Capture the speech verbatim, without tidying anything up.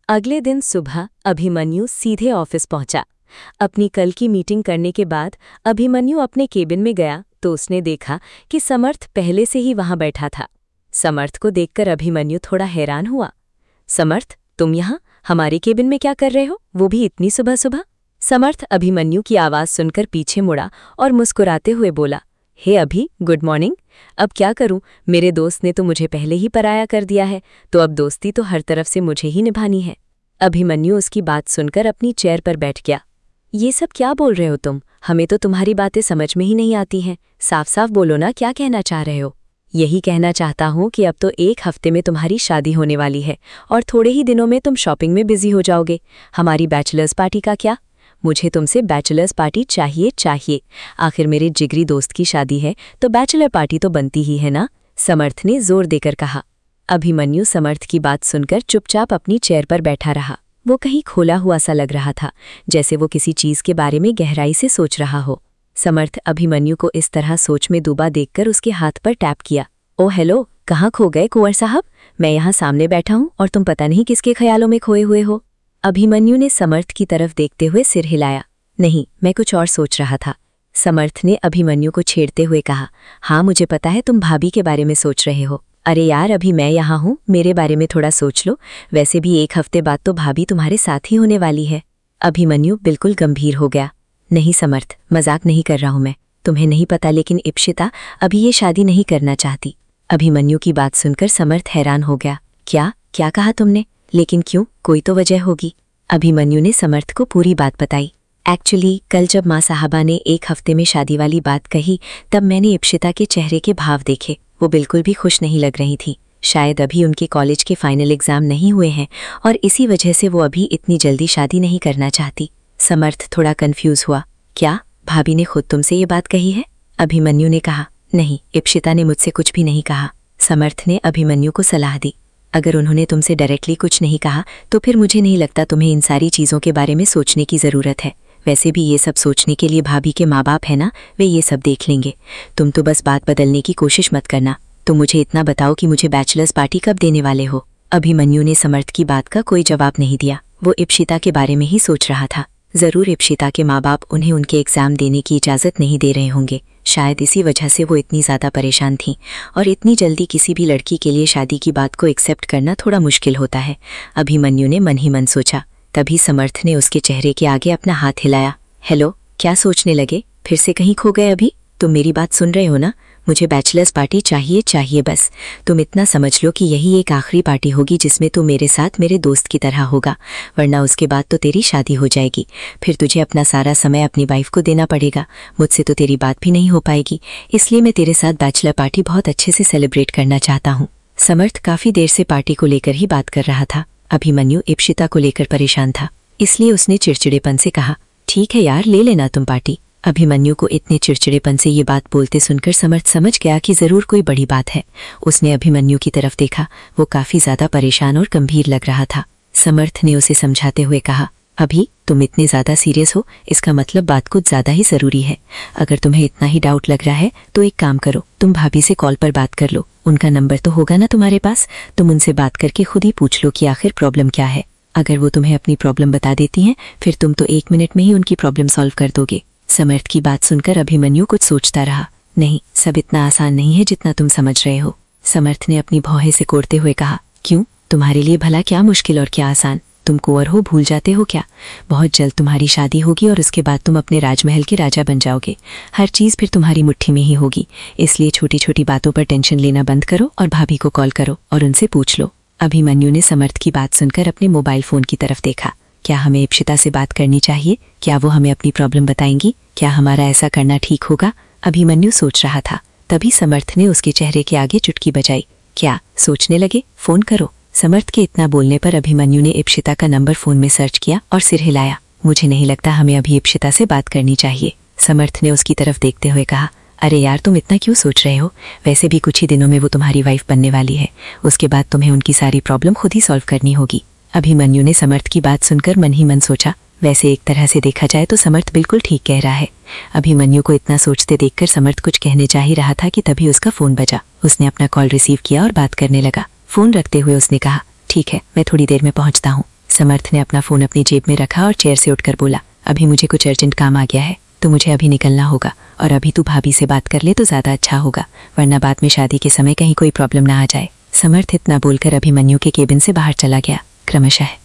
अगले दिन सुबह अभिमन्यु सीधे ऑफिस पहुंचा। अपनी कल की मीटिंग करने के बाद अभिमन्यु अपने केबिन में गया तो उसने देखा कि समर्थ पहले से ही वहां बैठा था। समर्थ को देखकर अभिमन्यु थोड़ा हैरान हुआ। समर्थ, तुम यहाँ हमारे केबिन में क्या कर रहे हो, वो भी इतनी सुबह सुबह? समर्थ अभिमन्यु की आवाज़ सुनकर पीछे मुड़ा और मुस्कुराते हुए बोला, हे अभि, गुड मॉर्निंग। अब क्या करूं, मेरे दोस्त ने तो मुझे पहले ही पराया कर दिया है, तो अब दोस्ती तो हर तरफ से मुझे ही निभानी है। अभिमन्यु उसकी बात सुनकर अपनी चेयर पर बैठ गया। ये सब क्या बोल रहे हो तुम? हमें तो तुम्हारी बातें समझ में ही नहीं आती हैं। साफ साफ बोलो ना, क्या कहना चाह रहे हो? यही कहना चाहता हूँ कि अब तो एक हफ्ते में तुम्हारी शादी होने वाली है और थोड़े ही दिनों में तुम शॉपिंग में बिजी हो जाओगे। हमारी बैचलर्स पार्टी का क्या? मुझे तुमसे बैचलर्स पार्टी चाहिए चाहिए। आखिर मेरे जिगरी दोस्त की शादी है तो बैचलर पार्टी तो बनती ही है ना, समर्थ ने जोर देकर कहा। अभिमन्यु समर्थ की बात सुनकर चुपचाप अपनी चेयर पर बैठा रहा। वो कहीं खोला हुआ सा लग रहा था, जैसे वो किसी चीज के बारे में गहराई से सोच रहा हो। समर्थ अभिमन्यु को इस तरह सोच में डूबा देखकर उसके हाथ पर टैप किया। ओ हेलो, कहाँ खो गए कुंवर साहब? मैं यहाँ सामने बैठा हूँ और तुम पता नहीं किसके ख्यालों में खोए हुए हो। अभिमन्यु ने समर्थ की तरफ देखते हुए सिर हिलाया। नहीं, मैं कुछ और सोच रहा था। समर्थ ने अभिमन्यु को छेड़ते हुए कहा। हाँ, मुझे पता है तुम भाभी के बारे में सोच रहे हो। अरे यार, अभी मैं यहाँ हूँ, मेरे बारे में थोड़ा सोच लो। वैसे भी एक हफ्ते बाद तो भाभी तुम्हारे साथ ही होने वाली है। अभिमन्यु बिल्कुल गंभीर हो गया। नहीं समर्थ, मजाक नहीं कर रहा हूँ मैं। तुम्हें नहीं पता, लेकिन इप्शिता अभी ये शादी नहीं करना चाहती। अभिमन्यु की बात सुनकर समर्थ हैरान हो गया। क्या क्या कहा तुमने? लेकिन क्यों, कोई तो वजह होगी। अभिमन्यु ने समर्थ को पूरी बात बताई। एक्चुअली कल जब माँ साहबा ने एक हफ्ते में शादी वाली बात कही, तब मैंने इप्शिता के चेहरे के भाव देखे। वो बिल्कुल भी खुश नहीं लग रही थी। शायद अभी उनके कॉलेज के फाइनल एग्जाम नहीं हुए हैं और इसी वजह से वो अभी इतनी जल्दी शादी नहीं करना चाहती। समर्थ थोड़ा कंफ्यूज हुआ। क्या भाभी ने खुद तुमसे ये बात कही है? अभिमन्यु ने कहा। नहीं, इप्शिता ने मुझसे कुछ भी नहीं कहा। समर्थ ने अभिमन्यु को सलाह दी। अगर उन्होंने तुमसे डायरेक्टली कुछ नहीं कहा तो फिर मुझे नहीं लगता तुम्हें इन सारी चीज़ों के बारे में सोचने की ज़रूरत है। वैसे भी ये सब सोचने के लिए भाभी के माँ बाप है ना, वे ये सब देख लेंगे। तुम तो बस बात बदलने की कोशिश मत करना। तो मुझे इतना बताओ कि मुझे बैचलर्स पार्टी कब देने वाले हो? अभिमन्यु ने समर्थ की बात का कोई जवाब नहीं दिया। वो इप्शिता के बारे में ही सोच रहा था। ज़रूर इप्शिता के माँ बाप उन्हें उनके एग्ज़ाम देने की इजाज़त नहीं दे रहे होंगे। शायद इसी वजह से वो इतनी ज़्यादा परेशान थीं और इतनी जल्दी किसी भी लड़की के लिए शादी की बात को एक्सेप्ट करना थोड़ा मुश्किल होता है, अभिमन्यु ने मन ही मन सोचा। तभी समर्थ ने उसके चेहरे के आगे अपना हाथ हिलाया। हेलो, क्या सोचने लगे? फिर से कहीं खो गए? अभी तुम मेरी बात सुन रहे हो ना? मुझे बैचलर्स पार्टी चाहिए चाहिए बस। तुम इतना समझ लो कि यही एक आखिरी पार्टी होगी जिसमें तू मेरे साथ मेरे दोस्त की तरह होगा, वरना उसके बाद तो तेरी शादी हो जाएगी। फिर तुझे अपना सारा समय अपनी वाइफ को देना पड़ेगा। मुझसे तो तेरी बात भी नहीं हो पाएगी, इसलिए मैं तेरे साथ बैचलर पार्टी बहुत अच्छे से सेलिब्रेट करना चाहता हूँ। समर्थ काफ़ी देर से पार्टी को लेकर ही बात कर रहा था। अभिमन्यु इप्शिता को लेकर परेशान था, इसलिए उसने चिड़चिड़ेपन से कहा, ठीक है यार, ले लेना तुम पार्टी। अभिमन्यु को इतने चिड़चिड़ेपन से ये बात बोलते सुनकर समर्थ समझ गया कि ज़रूर कोई बड़ी बात है। उसने अभिमन्यु की तरफ देखा। वो काफ़ी ज़्यादा परेशान और गंभीर लग रहा था। समर्थ ने उसे समझाते हुए कहा, अभी तुम इतने ज़्यादा सीरियस हो, इसका मतलब बात कुछ ज़्यादा ही ज़रूरी है। अगर तुम्हें इतना ही डाउट लग रहा है तो एक काम करो, तुम भाभी से कॉल पर बात कर लो। उनका नंबर तो होगा ना तुम्हारे पास? तुम उनसे बात करके खुद ही पूछ लो कि आखिर प्रॉब्लम क्या है। अगर वो तुम्हें अपनी प्रॉब्लम बता देती हैं, फिर तुम तो एक मिनट में ही उनकी प्रॉब्लम सॉल्व कर दोगे। समर्थ की बात सुनकर अभिमन्यु कुछ सोचता रहा। नहीं, सब इतना आसान नहीं है जितना तुम समझ रहे हो। समर्थ ने अपनी भौहें से कोड़ते हुए कहा, क्यों? तुम्हारे लिए भला क्या मुश्किल और क्या आसान? तुम कुंवर हो, भूल जाते हो क्या? बहुत जल्द तुम्हारी शादी होगी और उसके बाद तुम अपने राजमहल के राजा बन जाओगे। हर चीज़ फिर तुम्हारी मुट्ठी में ही होगी। इसलिए छोटी छोटी बातों पर टेंशन लेना बंद करो और भाभी को कॉल करो और उनसे पूछ लो। अभिमन्यु ने समर्थ की बात सुनकर अपने मोबाइल फ़ोन की तरफ देखा। क्या हमें इप्शिता से बात करनी चाहिए? क्या वो हमें अपनी प्रॉब्लम बताएंगी? क्या हमारा ऐसा करना ठीक होगा? अभिमन्यु सोच रहा था। तभी समर्थ ने उसके चेहरे के आगे चुटकी बजाई। क्या सोचने लगे? फ़ोन करो। समर्थ के इतना बोलने पर अभिमन्यु ने इप्शिता का नंबर फ़ोन में सर्च किया और सिर हिलाया। मुझे नहीं लगता हमें अभी इप्शिता से बात करनी चाहिए। समर्थ ने उसकी तरफ देखते हुए कहा, अरे यार, तुम इतना क्यों सोच रहे हो? वैसे भी कुछ ही दिनों में वो तुम्हारी वाइफ बनने वाली है। उसके बाद तुम्हें उनकी सारी प्रॉब्लम खुद ही सॉल्व करनी होगी। अभिमन्यु ने समर्थ की बात सुनकर मन ही मन सोचा, वैसे एक तरह से देखा जाए तो समर्थ बिल्कुल ठीक कह रहा है। अभिमन्यु को इतना सोचते देखकर समर्थ कुछ कहने जा ही रहा था कि तभी उसका फ़ोन बजा। उसने अपना कॉल रिसीव किया और बात करने लगा। फ़ोन रखते हुए उसने कहा, ठीक है, मैं थोड़ी देर में पहुंचता हूँ। समर्थ ने अपना फ़ोन अपनी जेब में रखा और चेयर से उठकर बोला, अभी मुझे कुछ अर्जेंट काम आ गया है तो मुझे अभी निकलना होगा, और अभी तू भाभी से बात कर ले तो ज़्यादा अच्छा होगा, वरना बाद में शादी के समय कहीं कोई प्रॉब्लम ना आ जाए। समर्थ इतना बोलकर अभिमन्यु के केबिन से बाहर चला गया। क्रमशः